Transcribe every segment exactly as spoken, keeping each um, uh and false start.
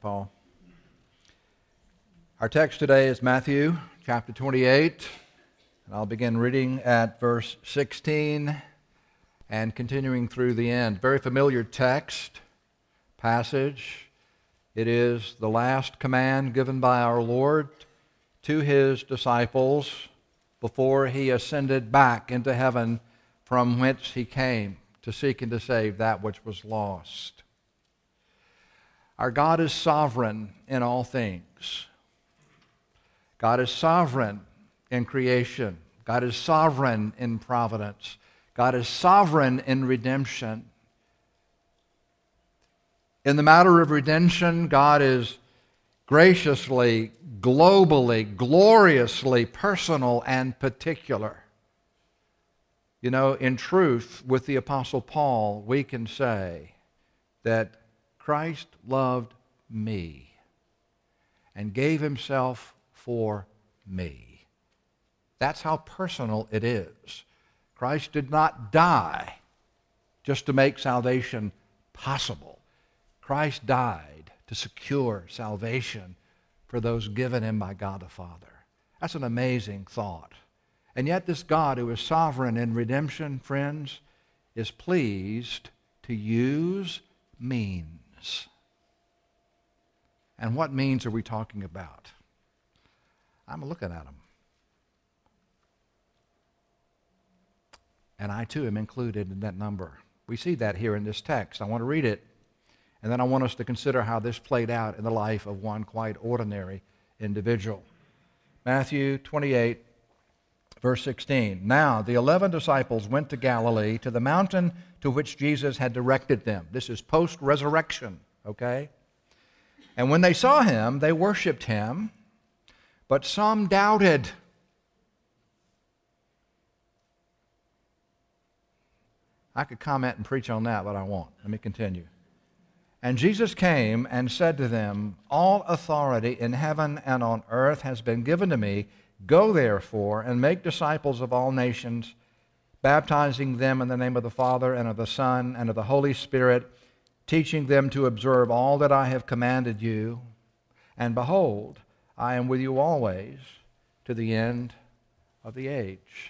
Paul. Our text today is Matthew chapter twenty-eight, and I'll begin reading at verse sixteen and continuing through the end. Very familiar text, passage. It is the last command given by our Lord to His disciples before He ascended back into heaven from whence He came to seek and to save that which was lost. Our God is sovereign in all things. God is sovereign in creation. God is sovereign in providence. God is sovereign in redemption. In the matter of redemption, God is graciously, globally, gloriously personal and particular. You know, in truth, with the Apostle Paul, we can say that Christ loved me and gave Himself for me. That's how personal it is. Christ did not die just to make salvation possible. Christ died to secure salvation for those given Him by God the Father. That's an amazing thought. And yet this God who is sovereign in redemption, friends, is pleased to use means. And what means are we talking about? I'm looking at them. And I too am included in that number. We see that here in this text. I want to read it, and then I want us to consider how this played out in the life of one quite ordinary individual. Matthew twenty-eight, verse sixteen. Now the eleven disciples went to Galilee, to the mountain to which Jesus had directed them. This is post-resurrection, okay? And when they saw Him, they worshiped Him, but some doubted. I could comment and preach on that, but I won't. Let me continue. And Jesus came and said to them, "All authority in heaven and on earth has been given to me. Go therefore and make disciples of all nations, baptizing them in the name of the Father and of the Son and of the Holy Spirit, teaching them to observe all that I have commanded you. And behold, I am with you always to the end of the age."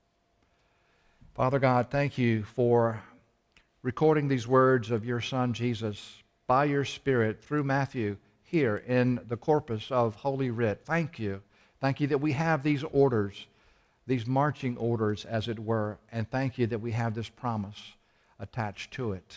Father God, thank you for recording these words of your Son Jesus by your Spirit through Matthew here in the corpus of Holy Writ. Thank you. Thank you that we have these orders, these marching orders, as it were, and thank you that we have this promise attached to it.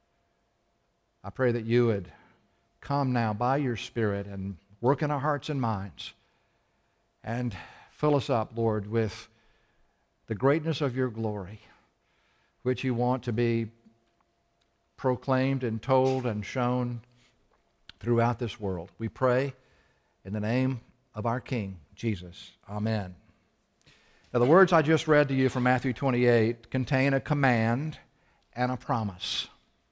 I pray that you would come now by your Spirit and work in our hearts and minds and fill us up, Lord, with the greatness of your glory, which you want to be proclaimed and told and shown throughout this world. We pray in the name of our King, Jesus. Amen. Now, the words I just read to you from Matthew twenty-eight contain a command and a promise.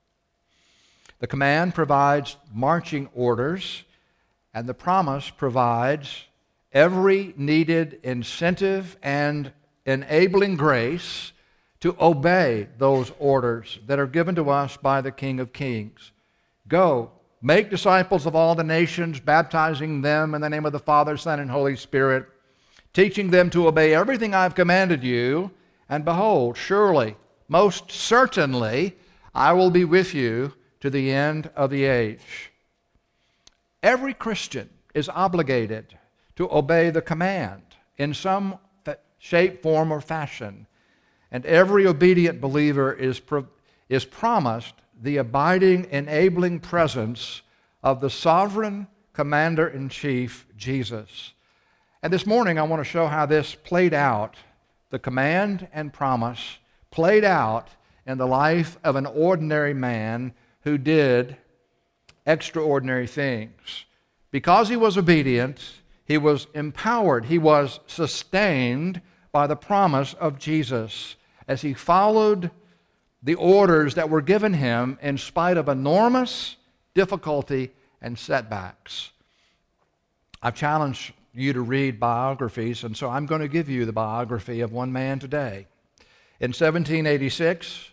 The command provides marching orders, and the promise provides every needed incentive and enabling grace to obey those orders that are given to us by the King of Kings. Go, make disciples of all the nations, baptizing them in the name of the Father, Son, and Holy Spirit, teaching them to obey everything I've commanded you, and behold, surely, most certainly, I will be with you to the end of the age. Every Christian is obligated to obey the command in some shape, form, or fashion. And every obedient believer is, pro- is promised the abiding, enabling presence of the sovereign Commander-in-Chief, Jesus. And this morning I want to show how this played out, the command and promise played out in the life of an ordinary man who did extraordinary things. Because he was obedient, he was empowered, he was sustained by the promise of Jesus as he followed the orders that were given him in spite of enormous difficulty and setbacks. I've challenged you to read biographies, and so I'm going to give you the biography of one man today. In seventeen eighty-six,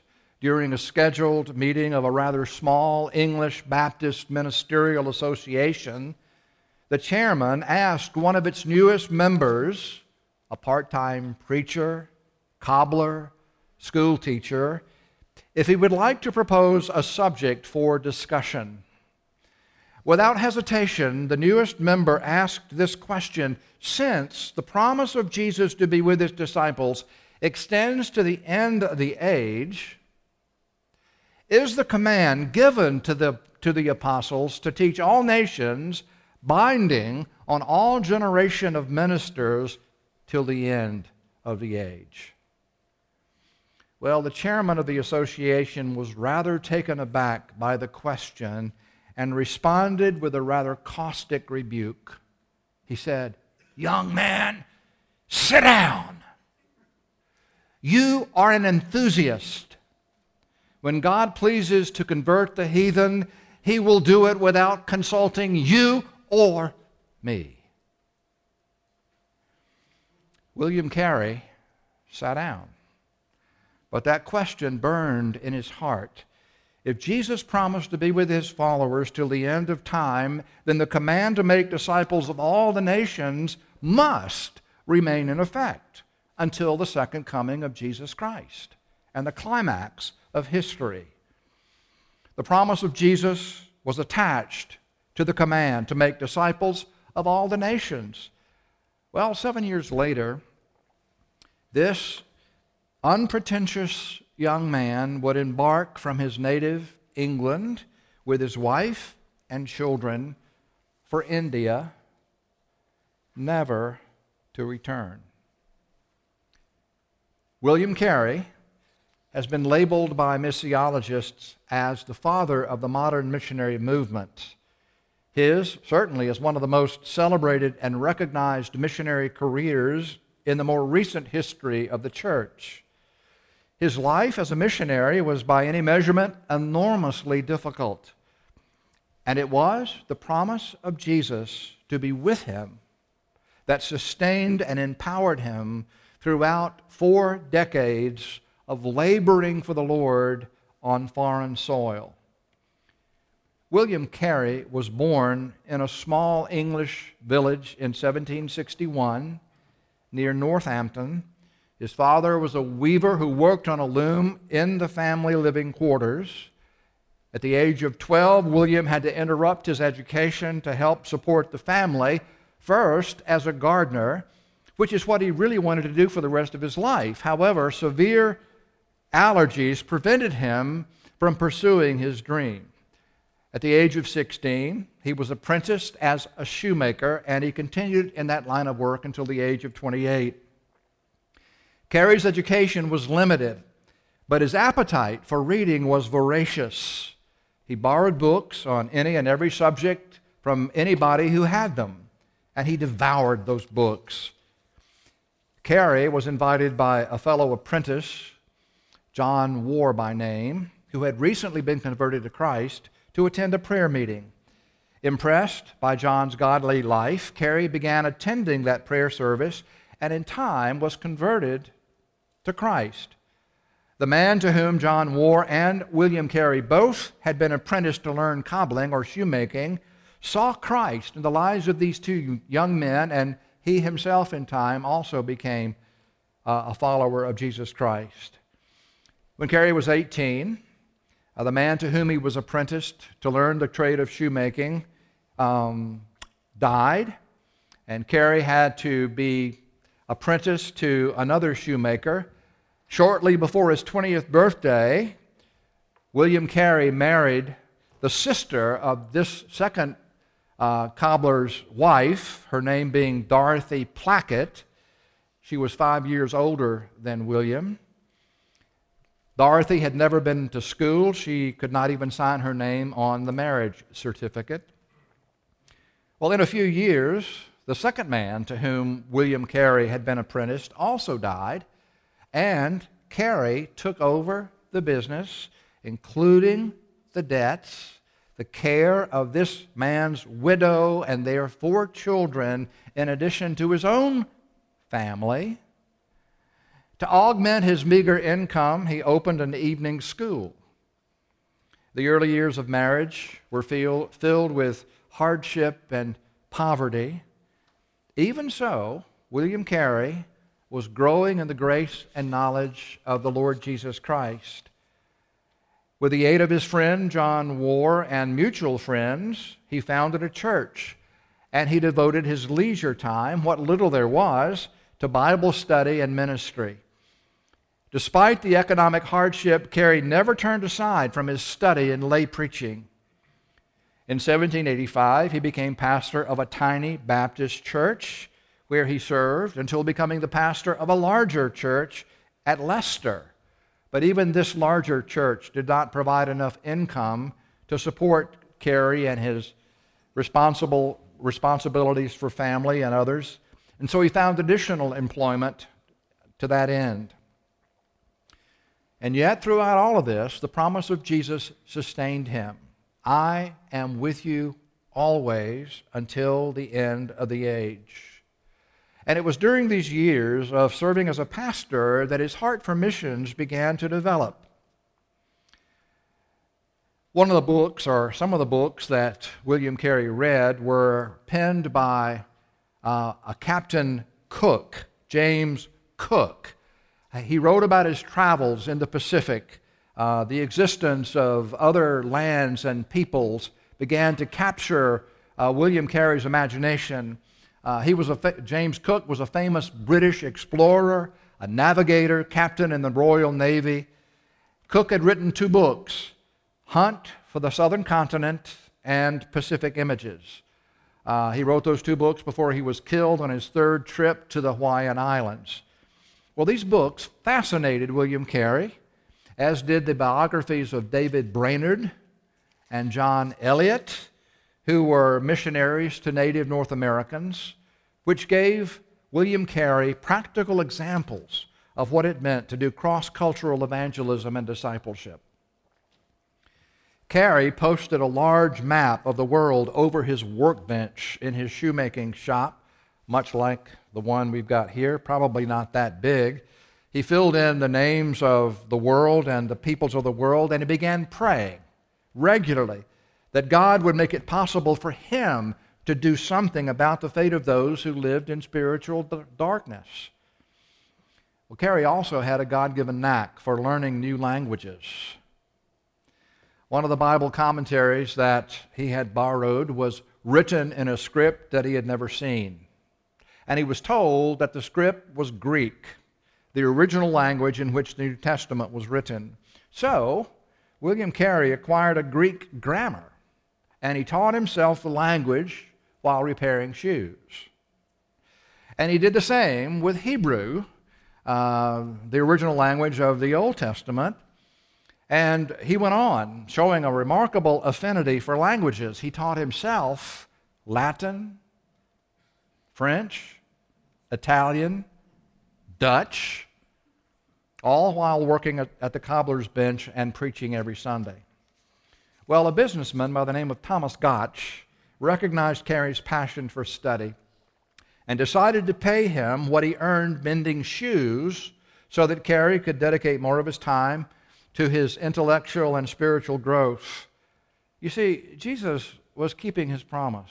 during a scheduled meeting of a rather small English Baptist Ministerial Association, the chairman asked one of its newest members, a part-time preacher, cobbler, school teacher, if he would like to propose a subject for discussion. Without hesitation, the newest member asked this question: since the promise of Jesus to be with his disciples extends to the end of the age, is the command given to the, to the apostles to teach all nations binding on all generation of ministers till the end of the age? Well, the chairman of the association was rather taken aback by the question and responded with a rather caustic rebuke. He said, "Young man, sit down. You are an enthusiast. When God pleases to convert the heathen, he will do it without consulting you or me." William Carey sat down, but that question burned in his heart. If Jesus promised to be with his followers till the end of time, then the command to make disciples of all the nations must remain in effect until the second coming of Jesus Christ and the climax of history. The promise of Jesus was attached to the command to make disciples of all the nations. Well, seven years later, this unpretentious young man would embark from his native England with his wife and children for India, never to return. William Carey has been labeled by missiologists as the father of the modern missionary movement. His certainly is one of the most celebrated and recognized missionary careers in the more recent history of the church. His life as a missionary was by any measurement enormously difficult, and it was the promise of Jesus to be with him that sustained and empowered him throughout four decades of laboring for the Lord on foreign soil. William Carey was born in a small English village in seventeen sixty-one near Northampton. His father was a weaver who worked on a loom in the family living quarters. At the age of twelve, William had to interrupt his education to help support the family, first as a gardener, which is what he really wanted to do for the rest of his life. However, severe allergies prevented him from pursuing his dream. At the age of sixteen, he was apprenticed as a shoemaker, and he continued in that line of work until the age of twenty-eight. Carey's education was limited, but his appetite for reading was voracious. He borrowed books on any and every subject from anybody who had them, and he devoured those books. Carey was invited by a fellow apprentice, John Warr by name, who had recently been converted to Christ, to attend a prayer meeting. Impressed by John's godly life, Carey began attending that prayer service and in time was converted to Christ. The man to whom John Warr and William Carey both had been apprenticed to learn cobbling or shoemaking saw Christ in the lives of these two young men, and he himself in time also became uh, a follower of Jesus Christ. When Carey was eighteen, uh, the man to whom he was apprenticed to learn the trade of shoemaking um, died, and Carey had to be apprenticed to another shoemaker. Shortly before his twentieth birthday, William Carey married the sister of this second uh, cobbler's wife, her name being Dorothy Plackett. She was five years older than William. Dorothy had never been to school. She could not even sign her name on the marriage certificate. Well, in a few years, the second man to whom William Carey had been apprenticed also died, and Carey took over the business, including the debts, the care of this man's widow and their four children, in addition to his own family. To augment his meager income, he opened an evening school. The early years of marriage were feel, filled with hardship and poverty. Even so, William Carey was growing in the grace and knowledge of the Lord Jesus Christ. With the aid of his friend John Warr and mutual friends, he founded a church, and he devoted his leisure time, what little there was, to Bible study and ministry. Despite the economic hardship, Carey never turned aside from his study and lay preaching. In seventeen eighty-five, he became pastor of a tiny Baptist church where he served until becoming the pastor of a larger church at Leicester. But even this larger church did not provide enough income to support Carey and his responsible responsibilities for family and others, and so he found additional employment to that end. And yet, throughout all of this, the promise of Jesus sustained him. I am with you always until the end of the age. And it was during these years of serving as a pastor that his heart for missions began to develop. One of the books, or some of the books that William Carey read, were penned by uh, a Captain Cook, James Cook. He wrote about his travels in the Pacific. Uh, the existence of other lands and peoples began to capture uh, William Carey's imagination. Uh, he was a fa- James Cook was a famous British explorer, a navigator, captain in the Royal Navy. Cook had written two books, Hunt for the Southern Continent and Pacific Images. Uh, he wrote those two books before he was killed on his third trip to the Hawaiian Islands. Well, these books fascinated William Carey, as did the biographies of David Brainerd and John Eliot, who were missionaries to native North Americans, which gave William Carey practical examples of what it meant to do cross-cultural evangelism and discipleship. Carey posted a large map of the world over his workbench in his shoemaking shop, much like the one we've got here, probably not that big. He filled in the names of the world and the peoples of the world, and he began praying regularly that God would make it possible for him to do something about the fate of those who lived in spiritual darkness. Well, Carey also had a God-given knack for learning new languages. One of the Bible commentaries that he had borrowed was written in a script that he had never seen. And he was told that the script was Greek, the original language in which the New Testament was written. So, William Carey acquired a Greek grammar, and he taught himself the language while repairing shoes. And he did the same with Hebrew, uh, the original language of the Old Testament. And he went on, showing a remarkable affinity for languages. He taught himself Latin, French, Italian, Dutch, all while working at, at the cobbler's bench and preaching every Sunday. Well, a businessman by the name of Thomas Gotch recognized Carey's passion for study and decided to pay him what he earned mending shoes so that Carey could dedicate more of his time to his intellectual and spiritual growth. You see, Jesus was keeping his promise.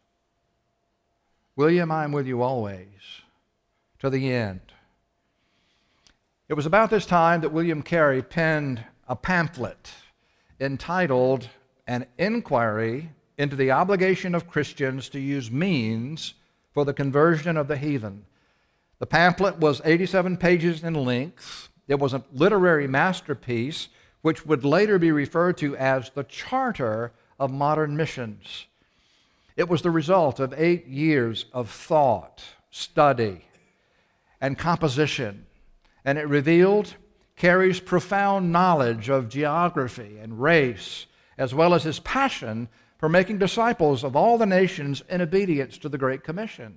William, I am with you always, to the end. It was about this time that William Carey penned a pamphlet entitled An Inquiry into the Obligation of Christians to Use Means for the Conversion of the Heathen. The pamphlet was eighty-seven pages in length. It was a literary masterpiece which would later be referred to as the Charter of Modern Missions. It was the result of eight years of thought, study, and composition, and it revealed Carey's profound knowledge of geography and race, as well as his passion for making disciples of all the nations in obedience to the Great Commission.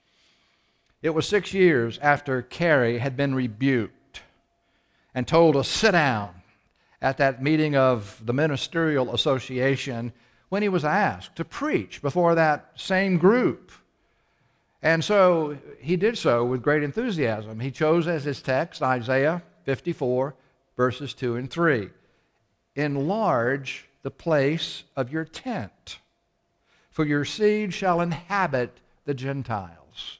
It was six years after Carey had been rebuked and told to sit down at that meeting of the Ministerial Association when he was asked to preach before that same group. And so he did so with great enthusiasm. He chose as his text Isaiah fifty-four, verses two and three. Enlarge the place of your tent, for your seed shall inhabit the Gentiles.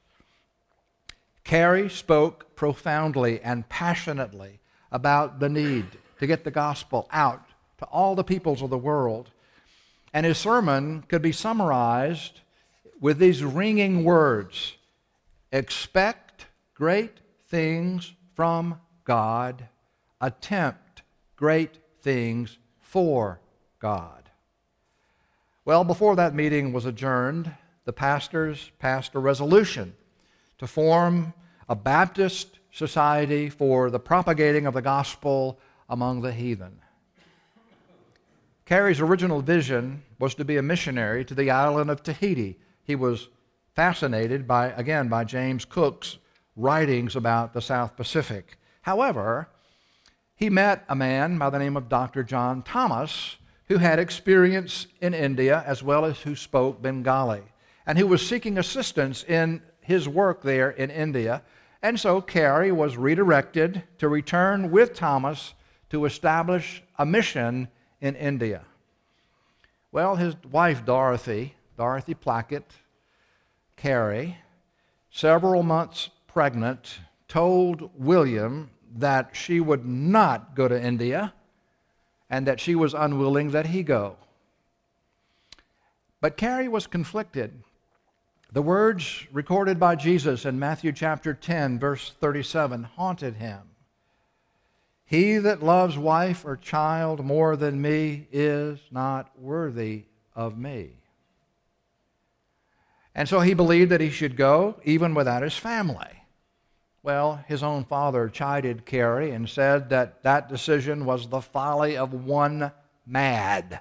Carey spoke profoundly and passionately about the need to get the gospel out to all the peoples of the world. And his sermon could be summarized with these ringing words: expect great things from God, attempt great things for God. Well, before that meeting was adjourned, the pastors passed a resolution to form a Baptist society for the propagating of the gospel among the heathen. Carey's original vision was to be a missionary to the island of Tahiti. He was fascinated by, again, by James Cook's writings about the South Pacific. However, he met a man by the name of Doctor John Thomas, who had experience in India as well as who spoke Bengali, and who was seeking assistance in his work there in India. And so Carey was redirected to return with Thomas to establish a mission in India. Well, his wife Dorothy, Dorothy Plackett Carey, several months pregnant, told William that she would not go to India and that she was unwilling that he go. But Carey was conflicted. The words recorded by Jesus in Matthew chapter ten, verse thirty-seven, haunted him. He that loves wife or child more than me is not worthy of me. And so he believed that he should go even without his family. Well, his own father chided Carey and said that that decision was the folly of one mad.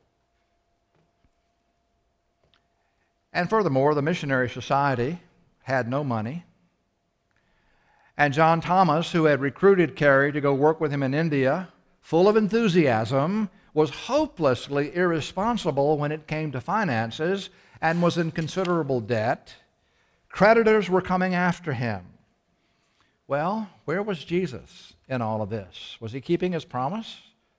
And furthermore, the missionary society had no money. And John Thomas, who had recruited Carey to go work with him in India, full of enthusiasm, was hopelessly irresponsible when it came to finances and was in considerable debt. Creditors were coming after him. Well, where was Jesus in all of this? Was he keeping his promise?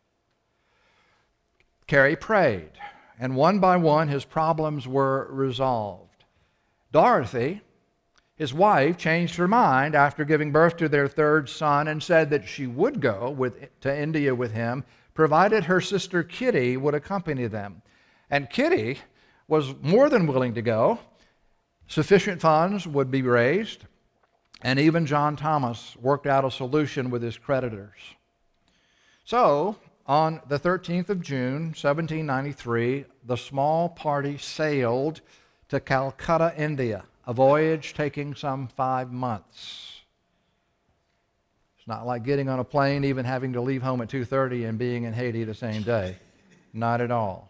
Carey prayed, and one by one his problems were resolved. Dorothy, his wife, changed her mind after giving birth to their third son and said that she would go with, to India with him, provided her sister Kitty would accompany them. And Kitty was more than willing to go. Sufficient funds would be raised, and even John Thomas worked out a solution with his creditors. So, on the thirteenth of June, seventeen ninety-three, the small party sailed to Calcutta, India, a voyage taking some five months. It's not like getting on a plane, even having to leave home at two thirty and being in Haiti the same day. Not at all.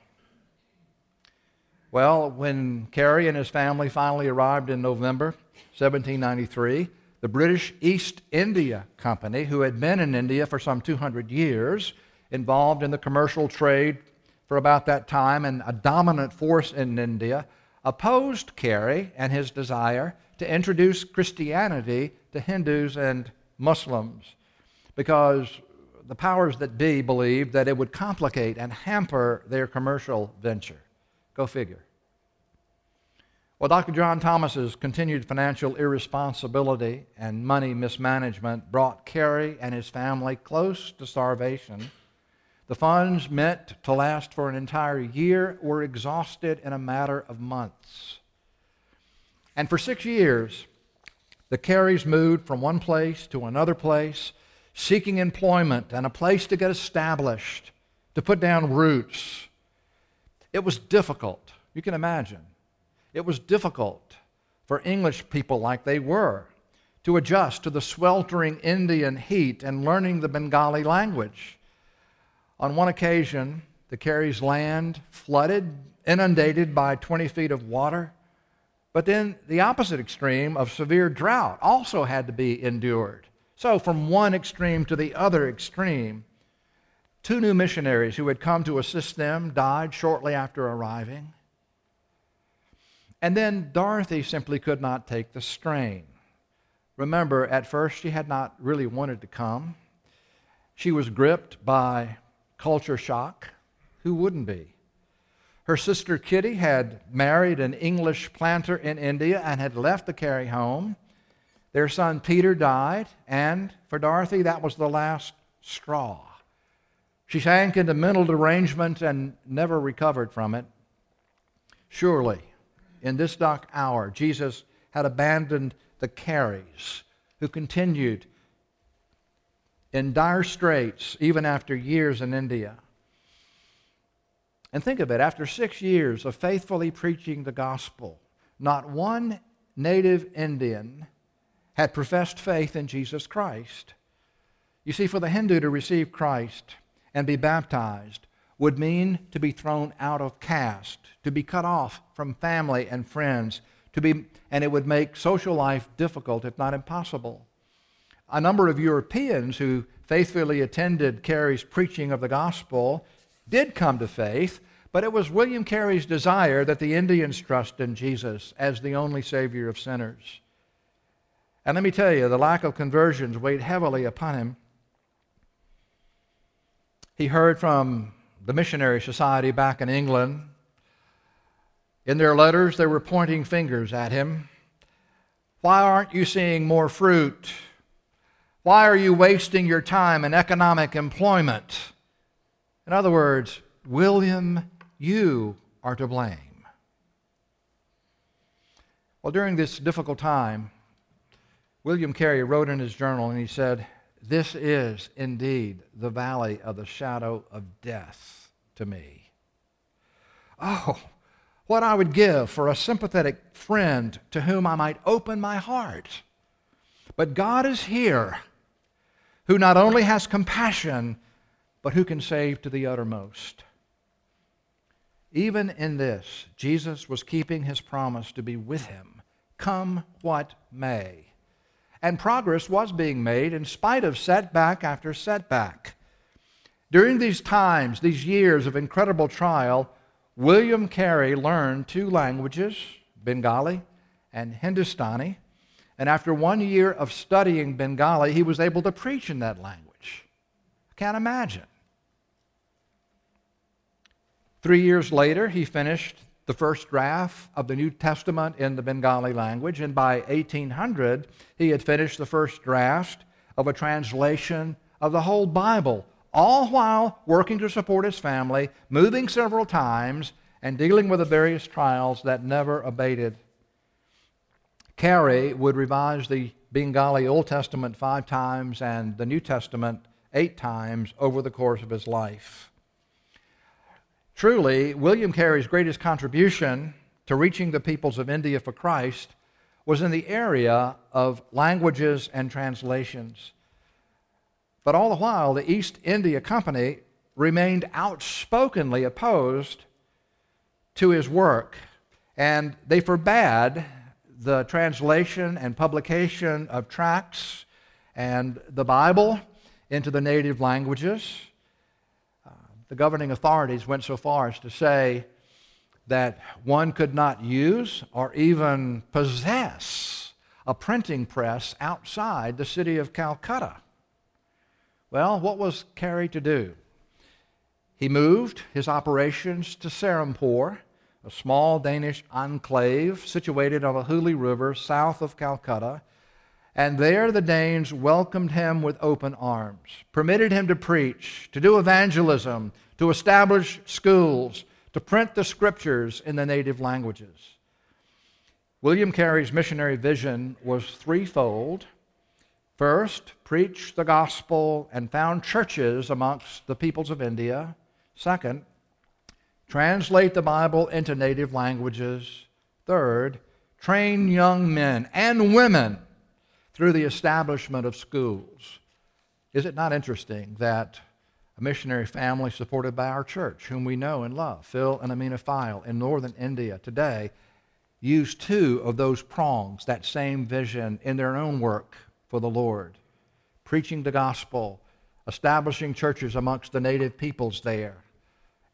Well, when Carey and his family finally arrived in November seventeen ninety-three, the British East India Company, who had been in India for some two hundred years, involved in the commercial trade for about that time and a dominant force in India, opposed Carey and his desire to introduce Christianity to Hindus and Muslims because the powers that be believed that it would complicate and hamper their commercial venture. Go figure. Well, Doctor John Thomas's continued financial irresponsibility and money mismanagement brought Carey and his family close to starvation. The funds meant to last for an entire year were exhausted in a matter of months. And for six years, the Careys moved from one place to another place, seeking employment and a place to get established, to put down roots. It was difficult. You can imagine. It was difficult for English people like they were to adjust to the sweltering Indian heat and learning the Bengali language. On one occasion, the Careys' land flooded, inundated by twenty feet of water, but then the opposite extreme of severe drought also had to be endured. So from one extreme to the other extreme, two new missionaries who had come to assist them died shortly after arriving. And then Dorothy simply could not take the strain. Remember, at first she had not really wanted to come. She was gripped by culture shock. Who wouldn't be? Her sister Kitty had married an English planter in India and had left the Carey home. Their son Peter died, and for Dorothy, that was the last straw. She sank into mental derangement and never recovered from it. Surely, in this dark hour, Jesus had abandoned the Careys, who continued in dire straits even after years in India. And think of it, after six years of faithfully preaching the gospel, not one native Indian had professed faith in Jesus Christ. You see, for the Hindu to receive Christ and be baptized would mean to be thrown out of caste, to be cut off from family and friends, to be, and it would make social life difficult, if not impossible. A number of Europeans who faithfully attended Carey's preaching of the gospel did come to faith, but it was William Carey's desire that the Indians trust in Jesus as the only Savior of sinners. And let me tell you, the lack of conversions weighed heavily upon him. He heard from the Missionary Society back in England. In their letters, they were pointing fingers at him. Why aren't you seeing more fruit? Why are you wasting your time in economic employment? In other words, William, you are to blame. Well, during this difficult time, William Carey wrote in his journal, and he said, "This is indeed the valley of the shadow of death to me. Oh, what I would give for a sympathetic friend to whom I might open my heart. But God is here, who not only has compassion, but who can save to the uttermost." Even in this, Jesus was keeping his promise to be with him, come what may. And progress was being made in spite of setback after setback. During these times, these years of incredible trial, William Carey learned two languages, Bengali and Hindustani, and after one year of studying Bengali, he was able to preach in that language. I can't imagine. Three years later, he finished the first draft of the New Testament in the Bengali language, and by eighteen hundred, he had finished the first draft of a translation of the whole Bible, all while working to support his family, moving several times, and dealing with the various trials that never abated. Carey would revise the Bengali Old Testament five times and the New Testament eight times over the course of his life. Truly, William Carey's greatest contribution to reaching the peoples of India for Christ was in the area of languages and translations. But all the while, the East India Company remained outspokenly opposed to his work, and they forbade the translation and publication of tracts and the Bible into the native languages. Uh, the governing authorities went so far as to say that one could not use or even possess a printing press outside the city of Calcutta. Well, what was Carey to do? He moved his operations to Serampore, a small Danish enclave situated on the Hooghly River south of Calcutta, and there the Danes welcomed him with open arms, permitted him to preach, to do evangelism, to establish schools, to print the scriptures in the native languages. William Carey's missionary vision was threefold. First, preach the gospel and found churches amongst the peoples of India. Second, translate the Bible into native languages. Third, train young men and women through the establishment of schools. Is it not interesting that a missionary family supported by our church, whom we know and love, Phil and Amina File in northern India today, used two of those prongs, that same vision, in their own work for the Lord, preaching the gospel, establishing churches amongst the native peoples there,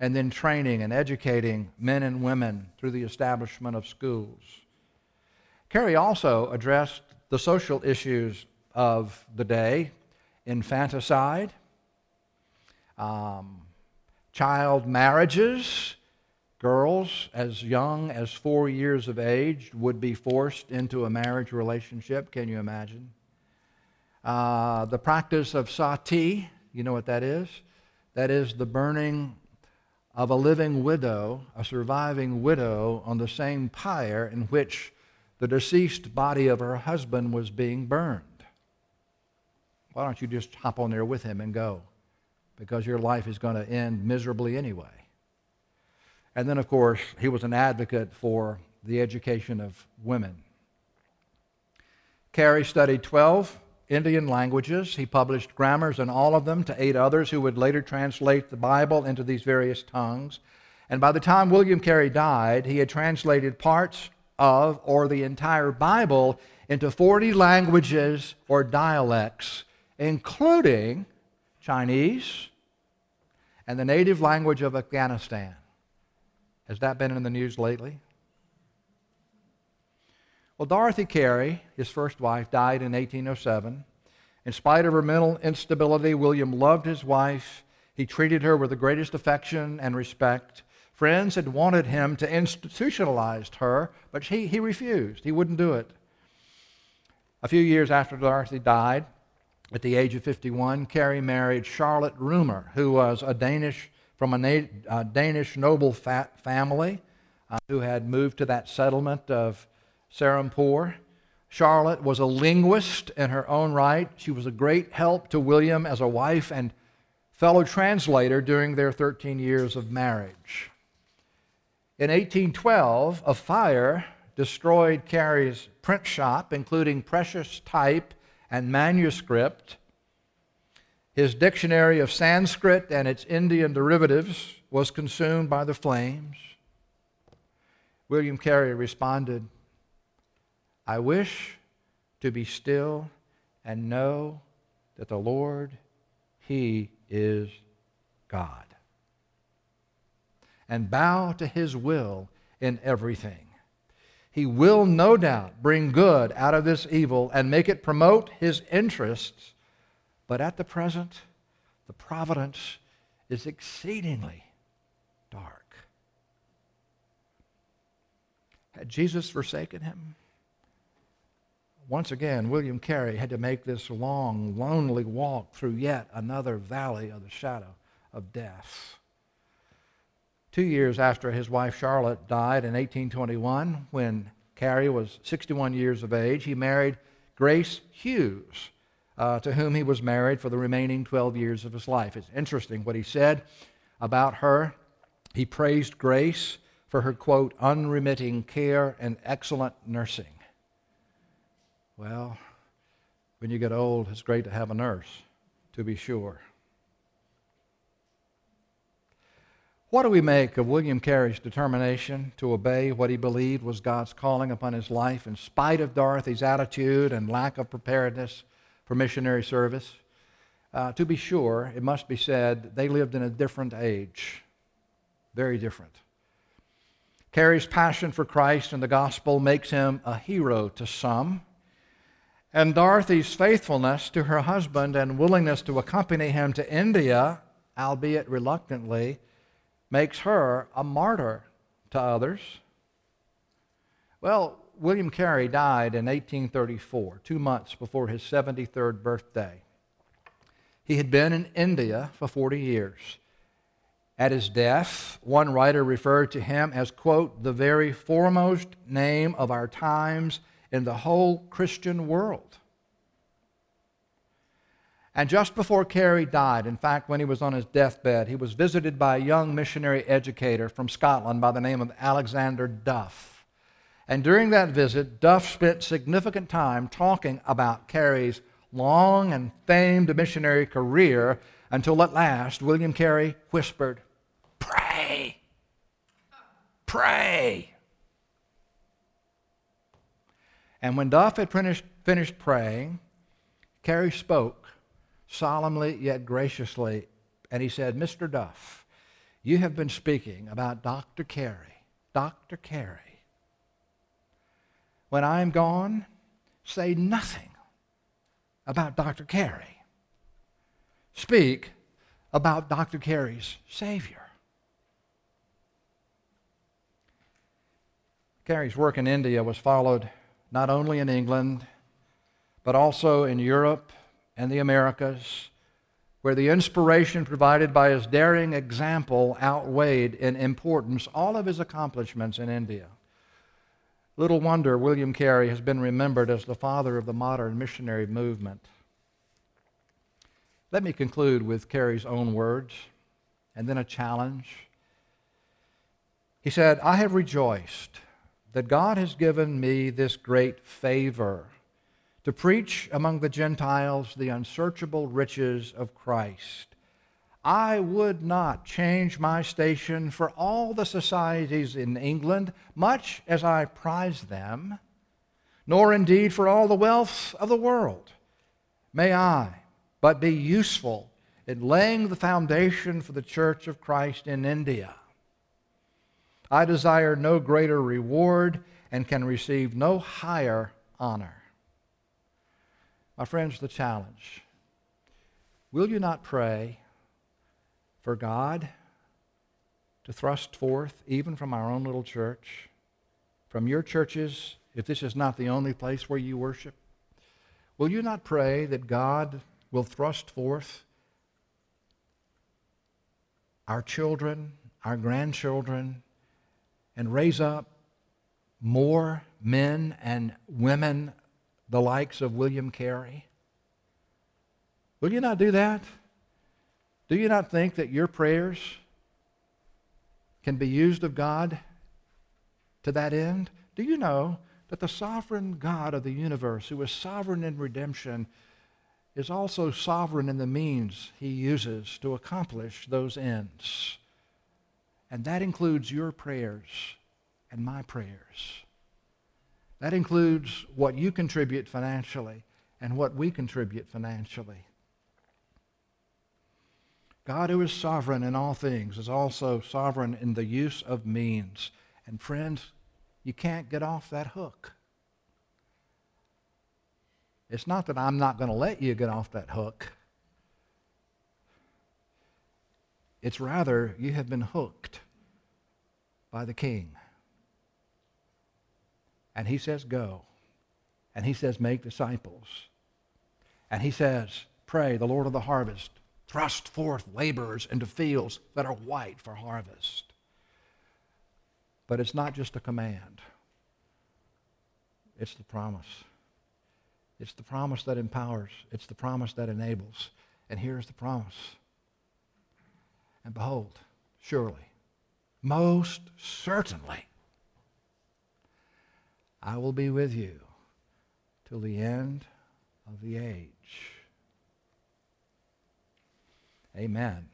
and then training and educating men and women through the establishment of schools. Carey also addressed the social issues of the day: infanticide, um, child marriages. Girls as young as four years of age would be forced into a marriage relationship. Can you imagine? Uh, the practice of sati, you know what that is? That is the burning of a living widow, a surviving widow, on the same pyre in which the deceased body of her husband was being burned. Why don't you just hop on there with him and go? Because your life is going to end miserably anyway. And then, of course, he was an advocate for the education of women. Carey studied twelve Indian languages. He published grammars in all of them to eight others who would later translate the Bible into these various tongues. And by the time William Carey died, he had translated parts of, or the entire Bible, into forty languages or dialects, including Chinese and the native language of Afghanistan. Has that been in the news lately? Well, Dorothy Carey, his first wife, died in eighteen oh seven. In spite of her mental instability, William loved his wife. He treated her with the greatest affection and respect. Friends had wanted him to institutionalize her, but he, he refused. He wouldn't do it. A few years after Dorothy died, at the age of fifty-one, Carey married Charlotte Rumer, who was a Danish from a na- uh, Danish noble fa- family uh, who had moved to that settlement of Serampore. Charlotte was a linguist in her own right. She was a great help to William as a wife and fellow translator during their thirteen years of marriage. In eighteen twelve, a fire destroyed Carey's print shop, including precious type and manuscript. His dictionary of Sanskrit and its Indian derivatives was consumed by the flames. William Carey responded, "I wish to be still and know that the Lord, He is God, and bow to His will in everything. He will no doubt bring good out of this evil and make it promote His interests, but at the present, the providence is exceedingly dark." Had Jesus forsaken him? Once again, William Carey had to make this long, lonely walk through yet another valley of the shadow of death. Two years after his wife Charlotte died in eighteen twenty-one, when Carey was sixty-one years of age, he married Grace Hughes, uh, to whom he was married for the remaining twelve years of his life. It's interesting what he said about her. He praised Grace for her, quote, unremitting care and excellent nursing. Well, when you get old, it's great to have a nurse, to be sure. What do we make of William Carey's determination to obey what he believed was God's calling upon his life in spite of Dorothy's attitude and lack of preparedness for missionary service? Uh, to be sure, it must be said, they lived in a different age, very different. Carey's passion for Christ and the gospel makes him a hero to some, and Dorothy's faithfulness to her husband and willingness to accompany him to India, albeit reluctantly, makes her a martyr to others. Well, William Carey died in eighteen thirty-four, two months before his seventy-third birthday. He had been in India for forty years. At his death, one writer referred to him as, quote, the very foremost name of our times in the whole Christian world. And just before Carey died, in fact, when he was on his deathbed, he was visited by a young missionary educator from Scotland by the name of Alexander Duff. And during that visit, Duff spent significant time talking about Carey's long and famed missionary career until at last William Carey whispered, "Pray! Pray!" And when Duff had finished, finished praying, Carey spoke solemnly yet graciously, and he said, "Mister Duff, You have been speaking about Doctor Carey. Doctor Carey. When I am gone, say nothing about Doctor Carey. Speak about Doctor Carey's Savior. Carey's work in India was followed not only in England, but also in Europe and the Americas, where the inspiration provided by his daring example outweighed in importance all of his accomplishments in India. Little wonder William Carey has been remembered as the father of the modern missionary movement. Let me conclude with Carey's own words and then a challenge. He said, "I have rejoiced that God has given me this great favor to preach among the Gentiles the unsearchable riches of Christ. I would not change my station for all the societies in England, much as I prize them, nor indeed for all the wealth of the world. May I but be useful in laying the foundation for the Church of Christ in India. I desire no greater reward and can receive no higher honor." My friends, the challenge. Will you not pray for God to thrust forth, even from our own little church, from your churches, if this is not the only place where you worship? Will you not pray that God will thrust forth our children, our grandchildren, and raise up more men and women the likes of William Carey? Will you not do that? Do you not think that your prayers can be used of God to that end? Do you know that the sovereign God of the universe, who is sovereign in redemption, is also sovereign in the means he uses to accomplish those ends? And that includes your prayers and my prayers. That includes what you contribute financially and what we contribute financially. God, who is sovereign in all things, is also sovereign in the use of means. And friends, you can't get off that hook. It's not that I'm not going to let you get off that hook. It's rather you have been hooked by the King. And he says, go. And he says, make disciples. And he says, pray, the Lord of the harvest, thrust forth laborers into fields that are white for harvest. But it's not just a command. It's the promise. It's the promise that empowers. It's the promise that enables. And here's the promise. And behold, surely, most certainly, I will be with you till the end of the age. Amen.